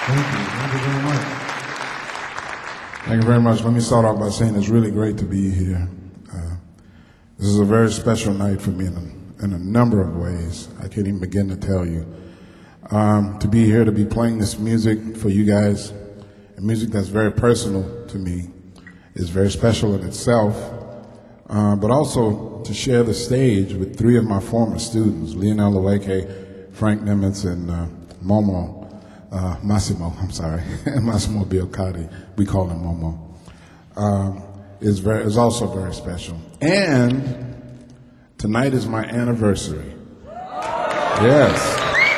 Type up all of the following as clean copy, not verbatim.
Thank you. Thank you very much. Thank you very much. Let me start off by saying it's really great to be here. This is a very special night for me in a number of ways. I can't even begin to tell you. To be here, to be playing this music for you guys, and music that's very personal to me, is very special in itself. But also to share the stage with three of my former students, Lionel Leweke, Frank Nimitz, and Massimo Biocati. We call him Momo. Is also very special. And tonight is my anniversary. Yes.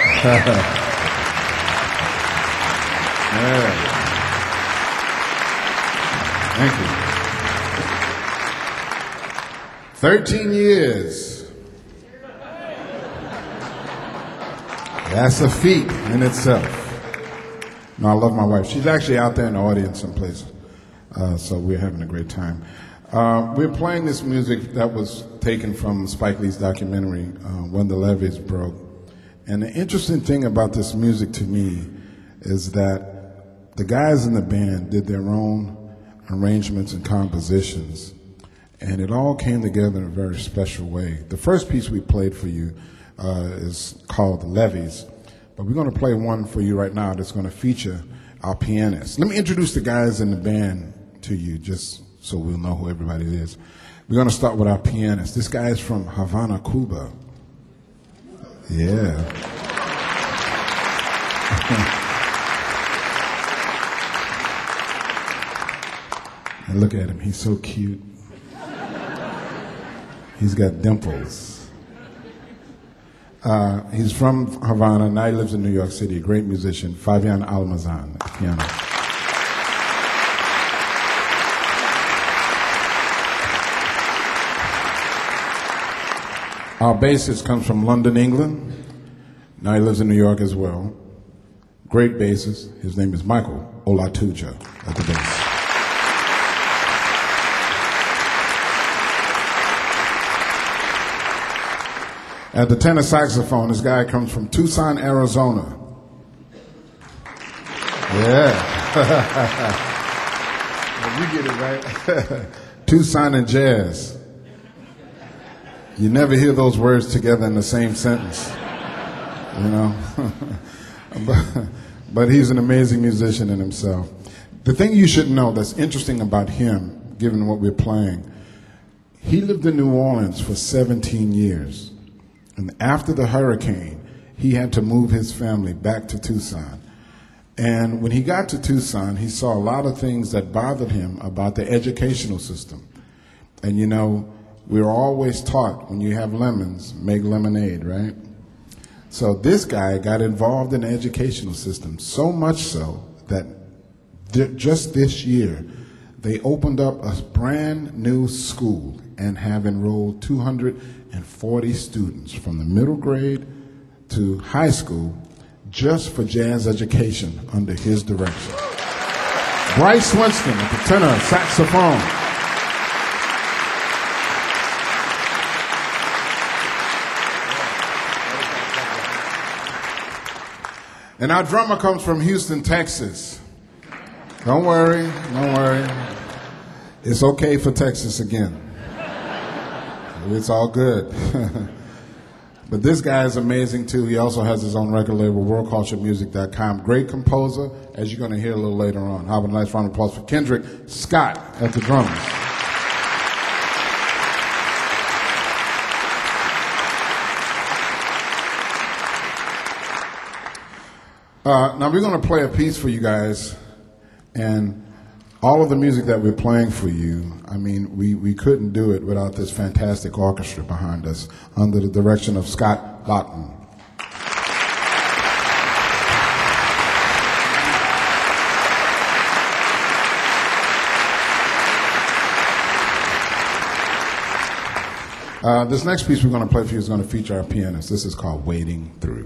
Yeah. Thank you. 13 years. That's a feat in itself. No, I love my wife. She's actually out there in the audience someplace. So we're having a great time. We're playing this music that was taken from Spike Lee's documentary, When the Levees Broke. And the interesting thing about this music to me is that the guys in the band did their own arrangements and compositions, and it all came together in a very special way. The first piece we played for you is called The Levees, but we're going to play one for you right now that's going to feature our pianist. Let me introduce the guys in the band to you, just so we'll know who everybody is. We're going to start with our pianist. This guy is from Havana, Cuba. Yeah. And look at him, he's so cute. He's got dimples. He's from Havana, now he lives in New York City, a great musician, Fabian Almazan, piano. Our bassist comes from London, England. Now he lives in New York as well. Great bassist. His name is Michael Olatuja at the bass. At the tenor saxophone, this guy comes from Tucson, Arizona. Yeah. You get it right. Tucson and jazz. You never hear those words together in the same sentence, you know. but he's an amazing musician in himself. The thing you should know that's interesting about him, given what we're playing, he lived in New Orleans for 17 years. And after the hurricane, he had to move his family back to Tucson. And when he got to Tucson, he saw a lot of things that bothered him about the educational system. And you know, we're always taught when you have lemons, make lemonade, right? So this guy got involved in the educational system, so much so that just this year, they opened up a brand new school and have enrolled 240 students from the middle grade to high school just for jazz education under his direction. Bryce Winston at the tenor saxophone. And our drummer comes from Houston, Texas. Don't worry, don't worry. It's okay for Texas again. It's all good. But this guy is amazing too. He also has his own record label, worldculturemusic.com. Great composer, as you're going to hear a little later on. How about a nice round of applause for Kendrick Scott at the drums. Now we're going to play a piece for you guys, and all of the music that we're playing for you, I mean, we couldn't do it without this fantastic orchestra behind us under the direction of Scott Lawton. This next piece we're going to play for you is going to feature our pianist. This is called Wading Through.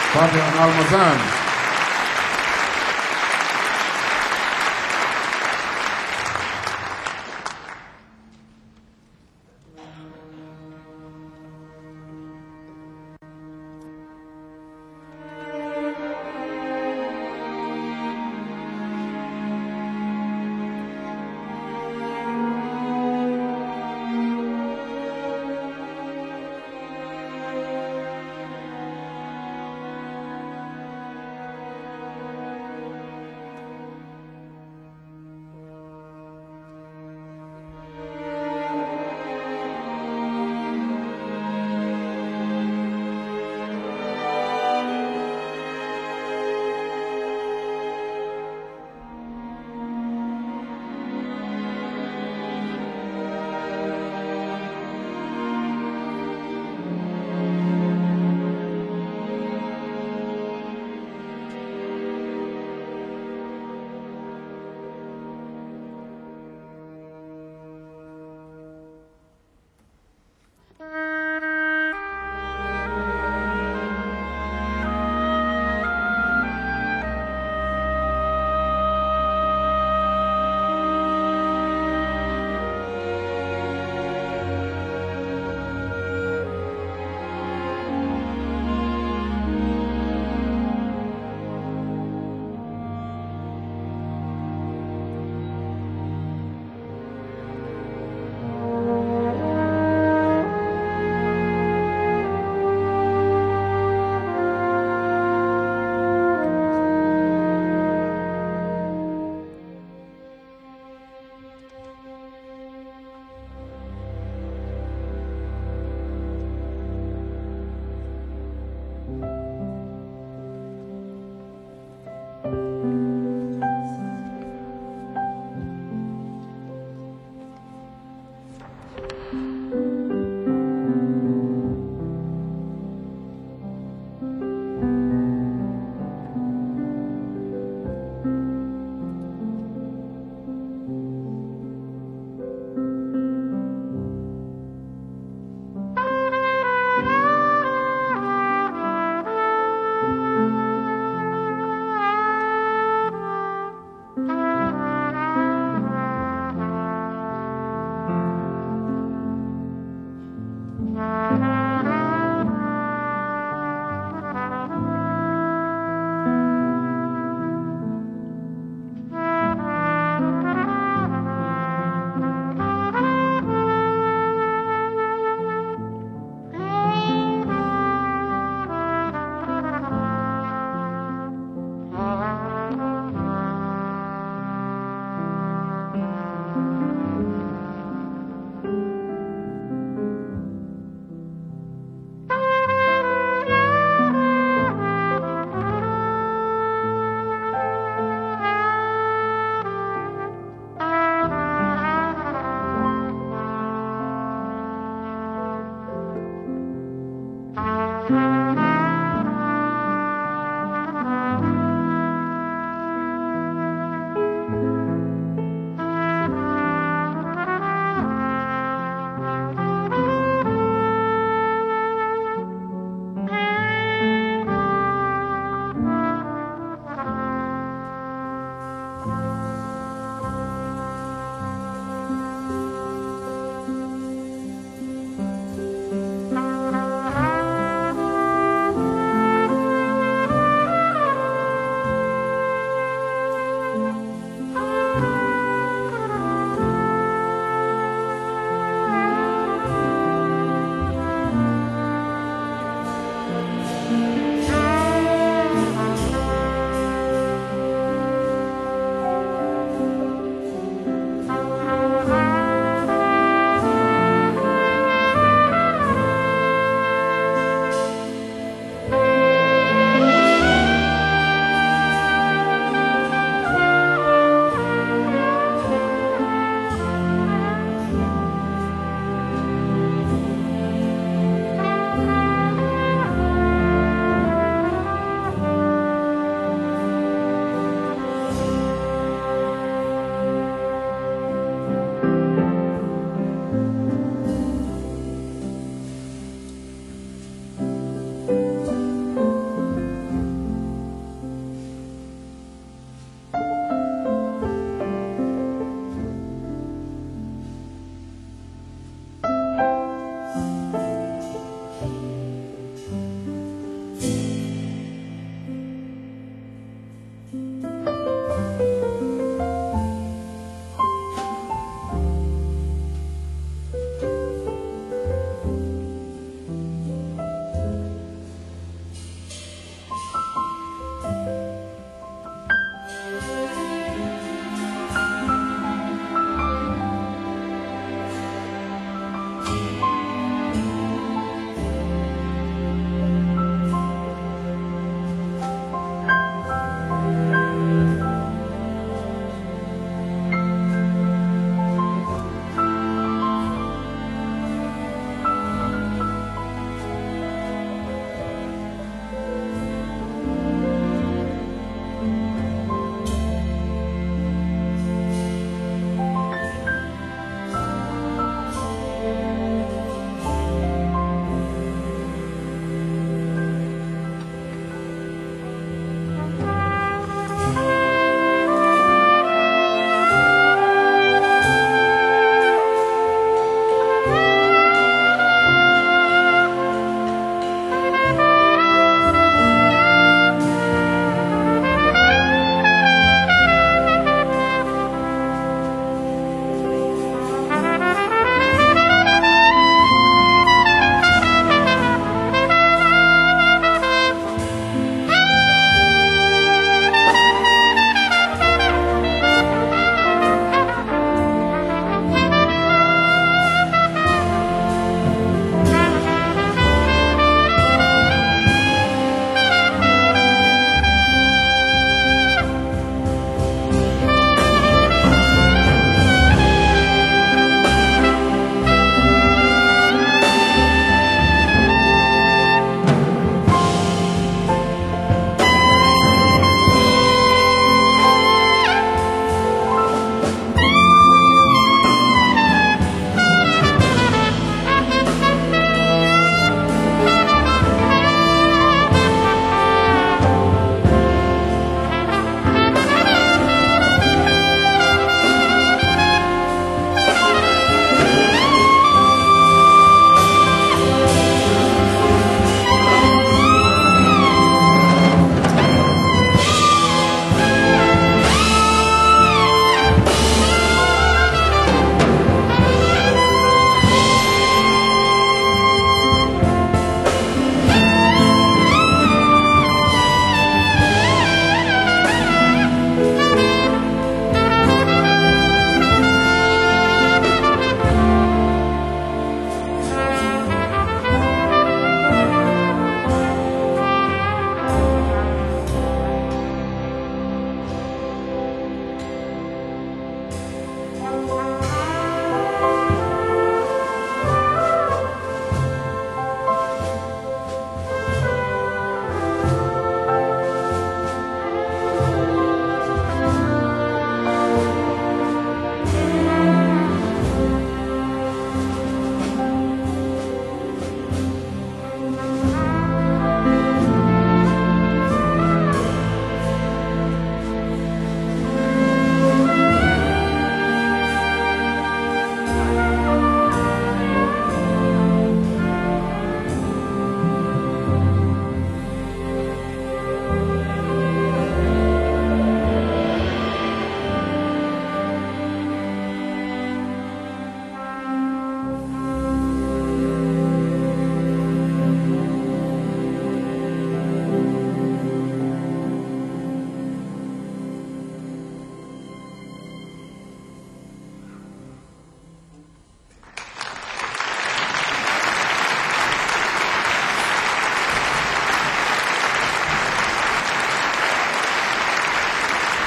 Fabian Almazan.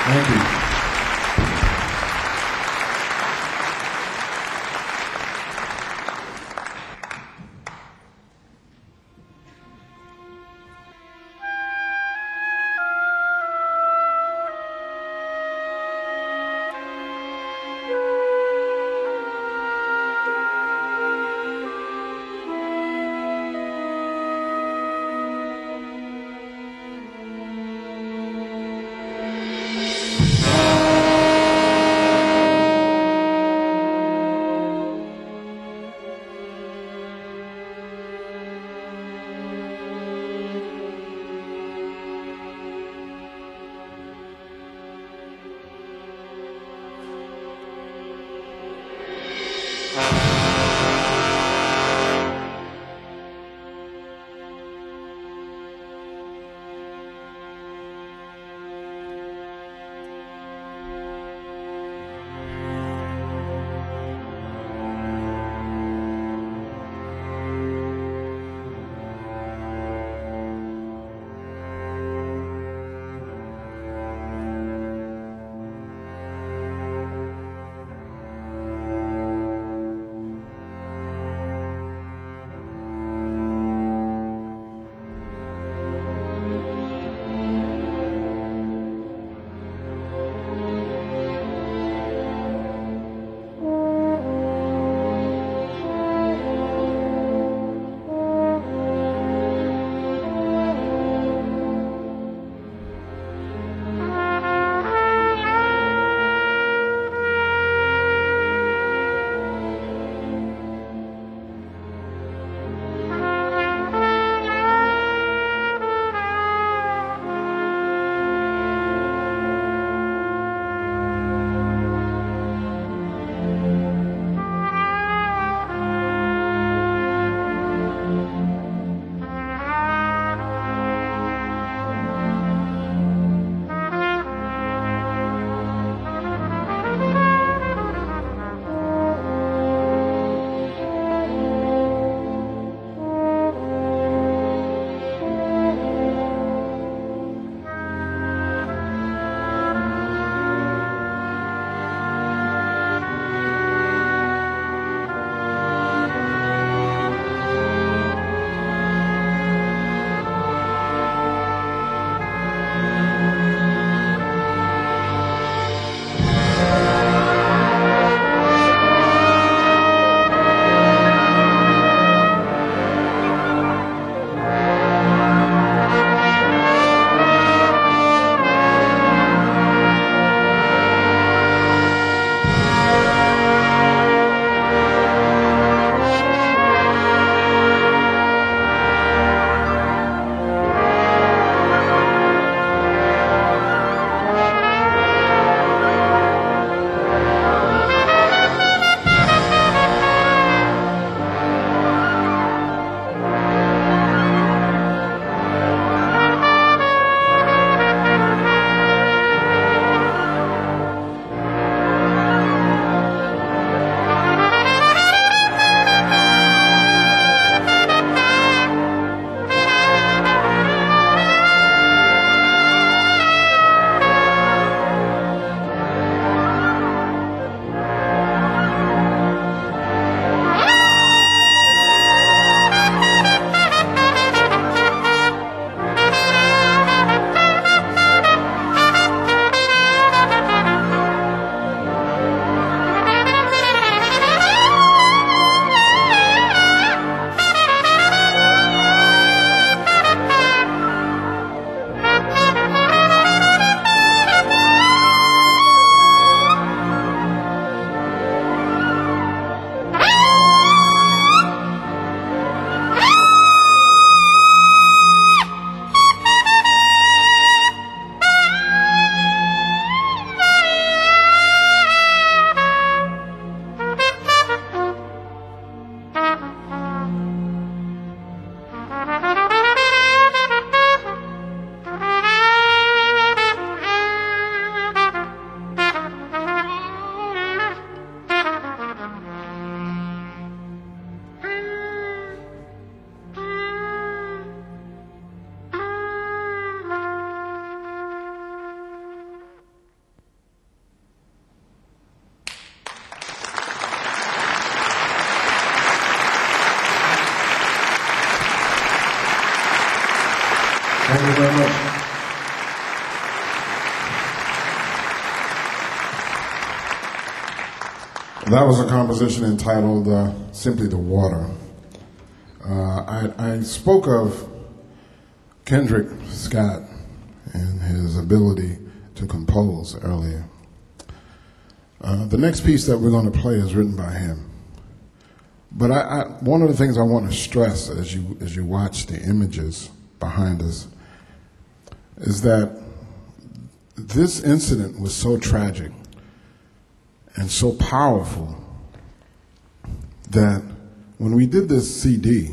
Thank you. Thank you very much. That was a composition entitled simply The Water. I spoke of Kendrick Scott and his ability to compose earlier. The next piece that we're going to play is written by him. But one of the things I want to stress as you watch the images behind us is that this incident was so tragic and so powerful that when we did this CD,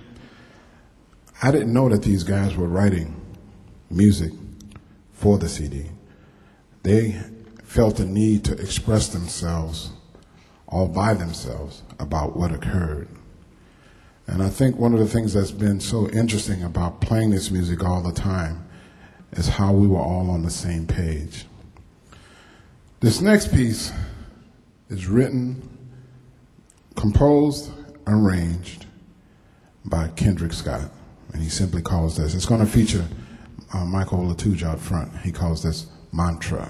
I didn't know that these guys were writing music for the CD. They felt the need to express themselves all by themselves about what occurred. And I think one of the things that's been so interesting about playing this music all the time is how we were all on the same page. This next piece is written, composed, arranged by Kendrick Scott, and he simply calls this, it's going to feature Michael Latouche out front. He calls this Mantra.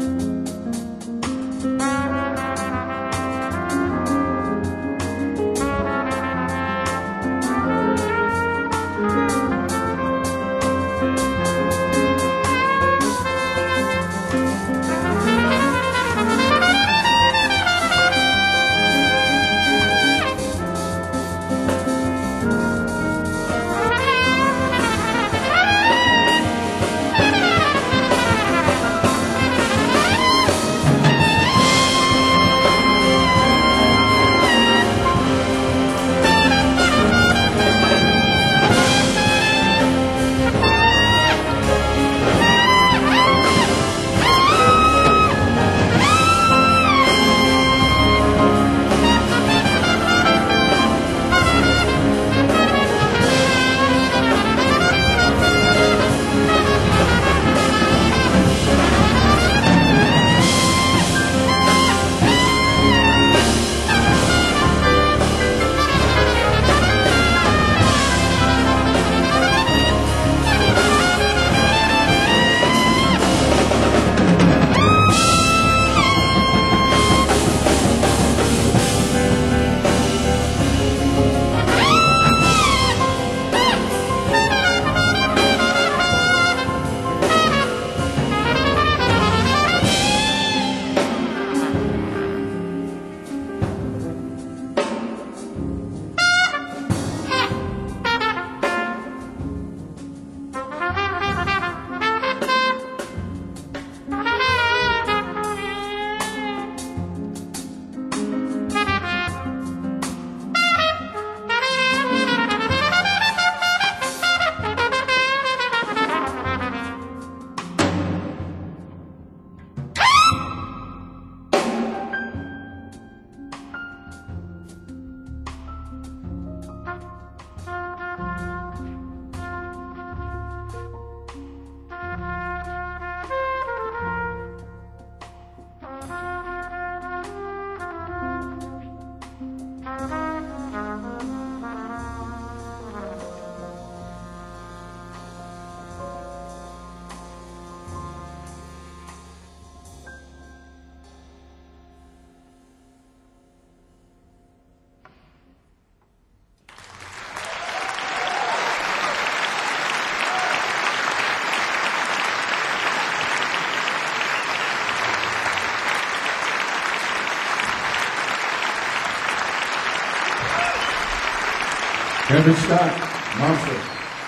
Henry Scott, Monster.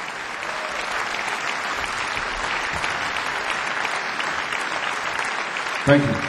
Thank you.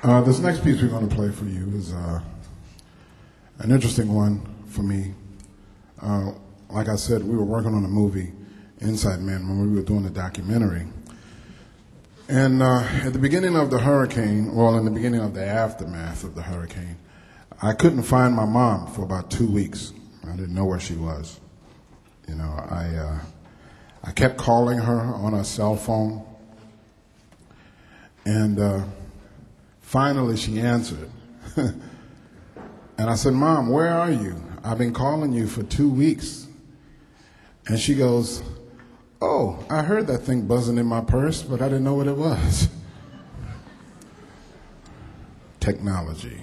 This next piece we're going to play for you is an interesting one for me. Like I said, we were working on a movie, Inside Man, when we were doing the documentary. And at the beginning of the hurricane, well, in the beginning of the aftermath of the hurricane, I couldn't find my mom for about 2 weeks. I didn't know where she was. You know, I kept calling her on her cell phone, and finally she answered. And I said, "Mom, where are you? I've been calling you for 2 weeks." And she goes, "Oh, I heard that thing buzzing in my purse, but I didn't know what it was." Technology.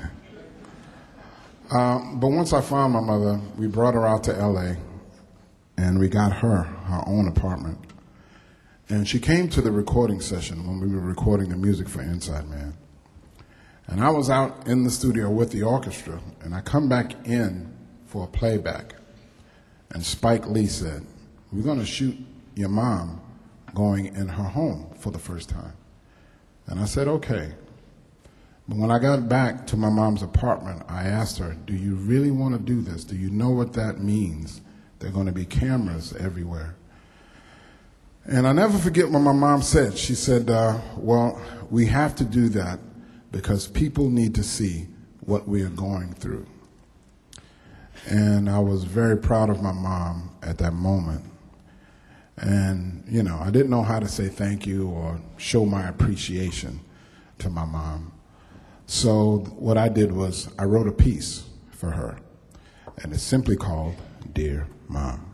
But once I found my mother, we brought her out to LA, and we got her own apartment. And she came to the recording session when we were recording the music for Inside Man. And I was out in the studio with the orchestra, and I come back in for a playback. And Spike Lee said, "We're going to shoot your mom going in her home for the first time." And I said, "Okay." But when I got back to my mom's apartment, I asked her, "Do you really want to do this? Do you know what that means? There are going to be cameras everywhere." And I never forget what my mom said. She said, "Well, we have to do that because people need to see what we are going through." And I was very proud of my mom at that moment. And, you know, I didn't know how to say thank you or show my appreciation to my mom. So what I did was I wrote a piece for her, and it's simply called Dear Mom.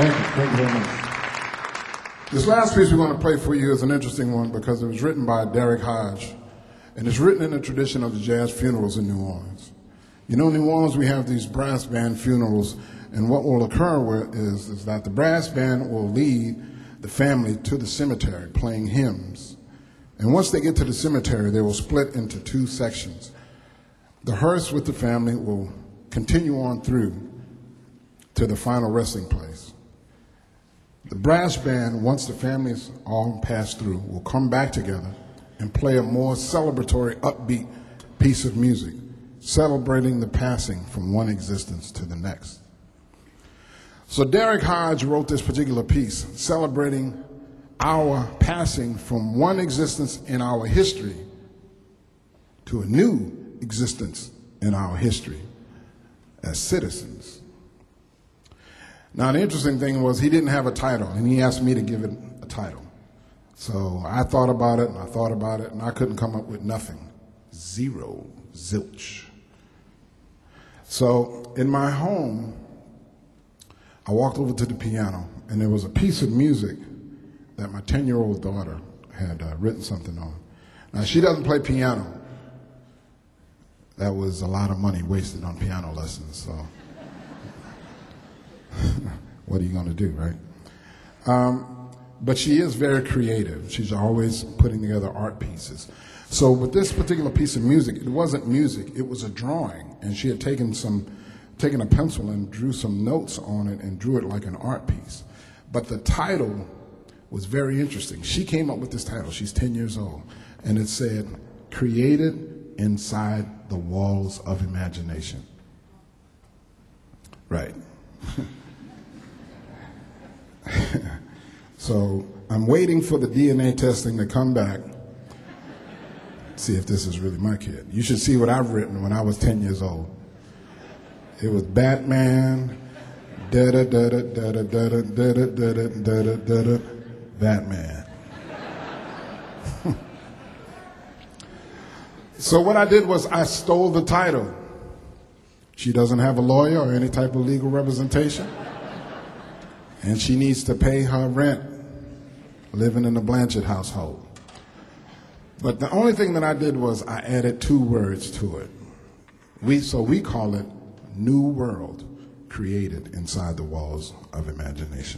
Thank you. Thank you very much. This last piece we're going to play for you is an interesting one because it was written by Derek Hodge, and it's written in the tradition of the jazz funerals in New Orleans. You know, in New Orleans, we have these brass band funerals, and what will occur is that the brass band will lead the family to the cemetery playing hymns. And once they get to the cemetery, they will split into two sections. The hearse with the family will continue on through to the final resting place. The brass band, once the families all pass through, will come back together and play a more celebratory, upbeat piece of music, celebrating the passing from one existence to the next. So Derek Hodge wrote this particular piece, celebrating our passing from one existence in our history to a new existence in our history as citizens. Now, the interesting thing was he didn't have a title, and he asked me to give it a title. So I thought about it, and I thought about it, and I couldn't come up with nothing. Zero, zilch. So in my home, I walked over to the piano, and there was a piece of music that my 10-year-old daughter had written something on. Now, she doesn't play piano. That was a lot of money wasted on piano lessons, so what are you going to do, right? But she is very creative. She's always putting together art pieces. So with this particular piece of music, it wasn't music, it was a drawing. And she had taken a pencil and drew some notes on it and drew it like an art piece. But the title was very interesting. She came up with this title. She's 10 years old. And it said, Created Inside the Walls of Imagination. Right. So I'm waiting for the DNA testing to come back, see if this is really my kid. You should see what I've written when I was 10 years old. It was Batman, Batman. So what I did was I stole the title. She doesn't have a lawyer or any type of legal representation, and she needs to pay her rent living in the Blanchard household. But the only thing that I did was I added 2 words to it. We call it New World Created Inside the Walls of Imagination.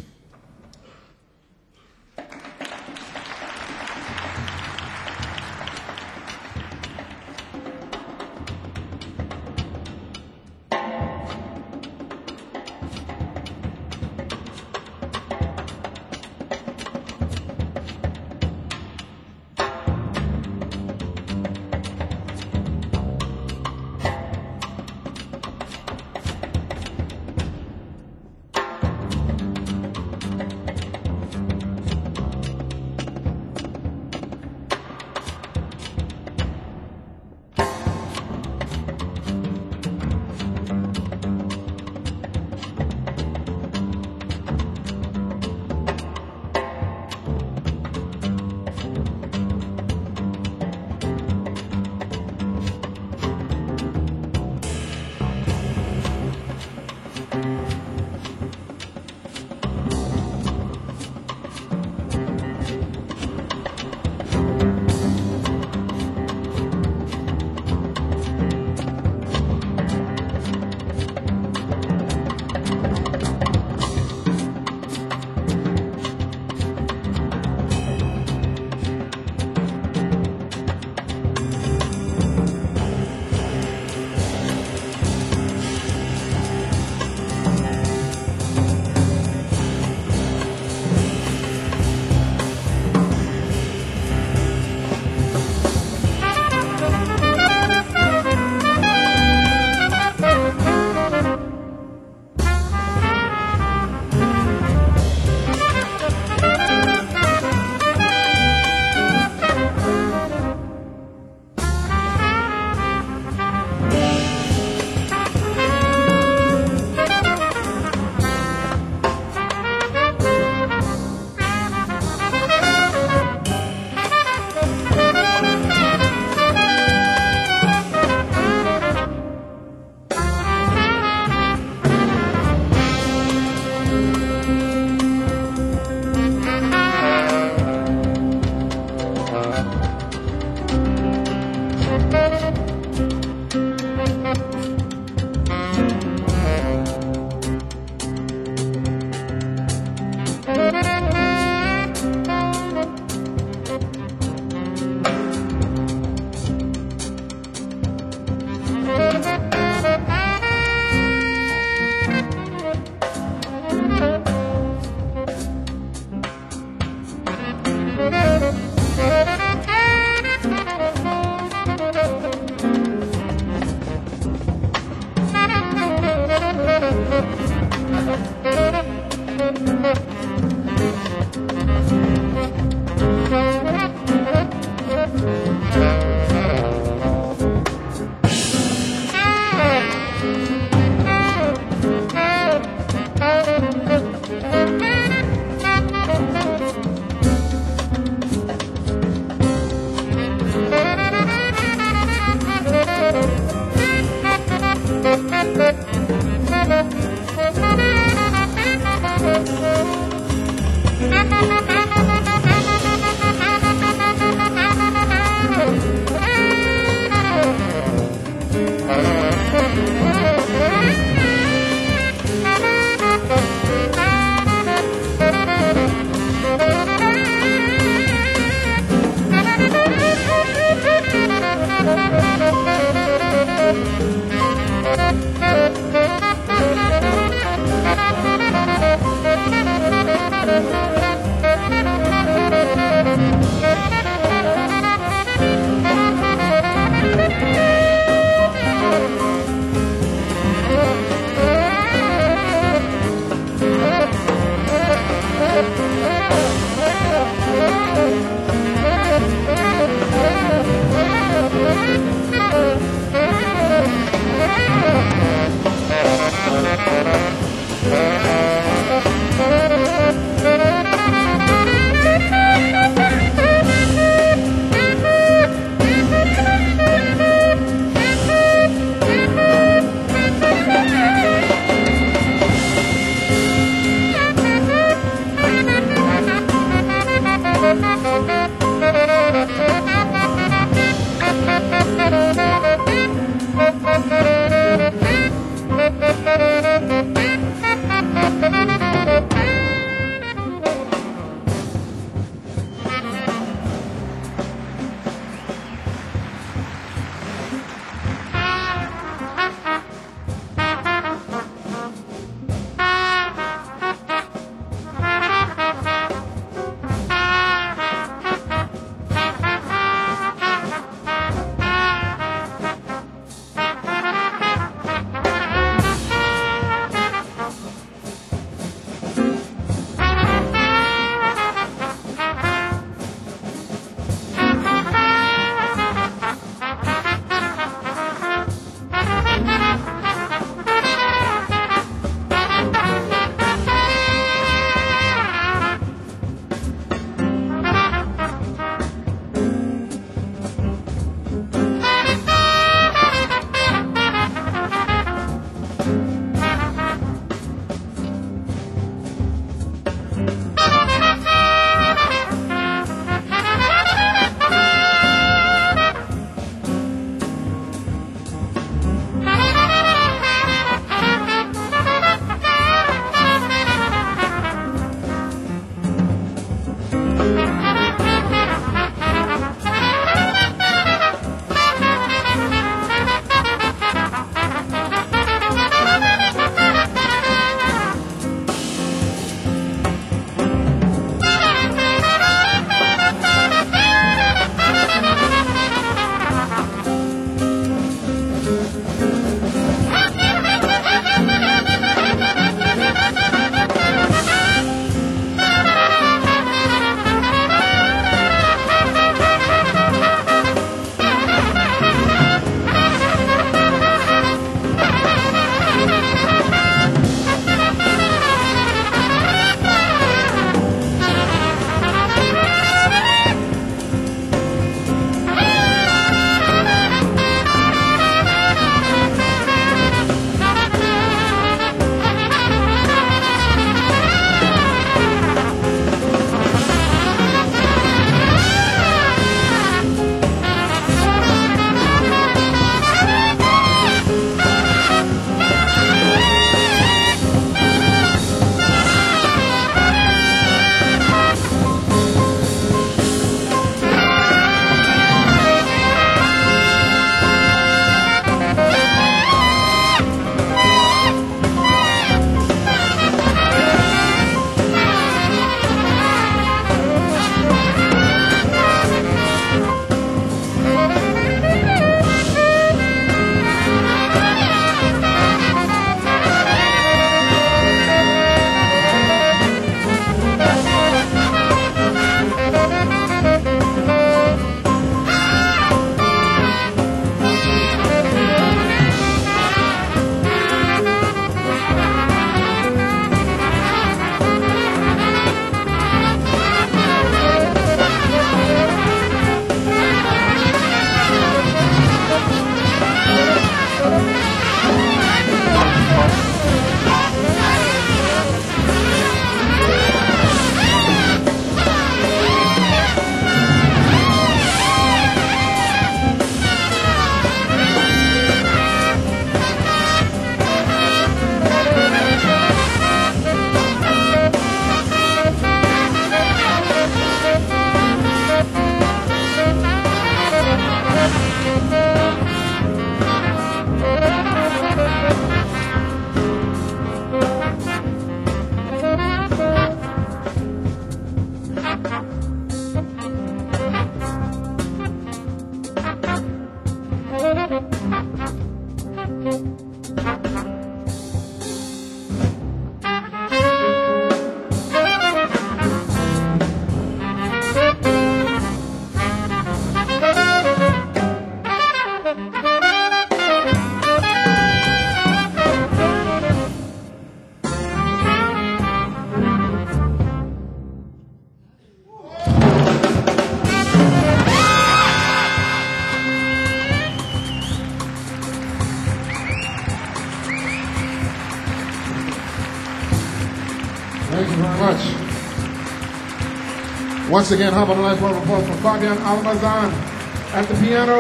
Once again, how about a nice round of applause for Fabian Almazan at the piano.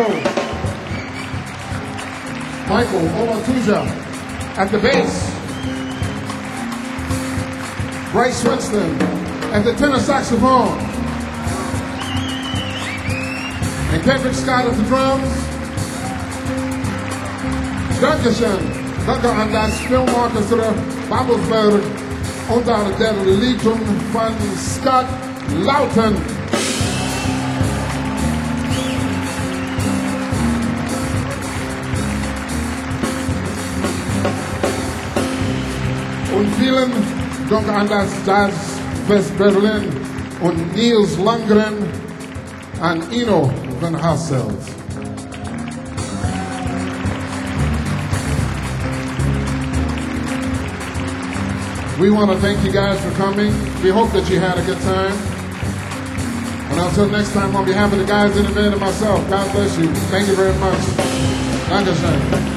Michael Olatuja at the bass. Bryce Winston at the tenor saxophone. And Kendrick Scott at the drums. Danke an das Filmorchester Babelsberg unter der Leitung von Scott Lawton. Und vielen Dank an das Jazz Fest Berlin und Niels Landgren and Ino van Hasselt. We want to thank you guys for coming. We hope that you had a good time. And until next time, on behalf of the guys in the band and myself, God bless you. Thank you very much. Dankeschön.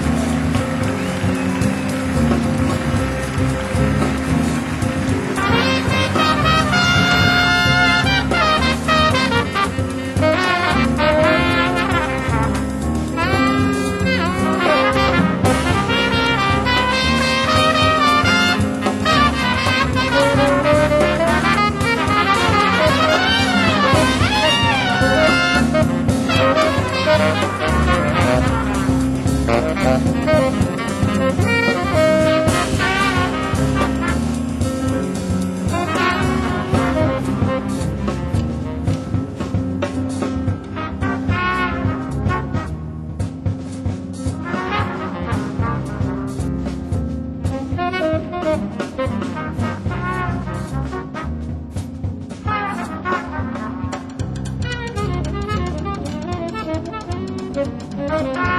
Bye.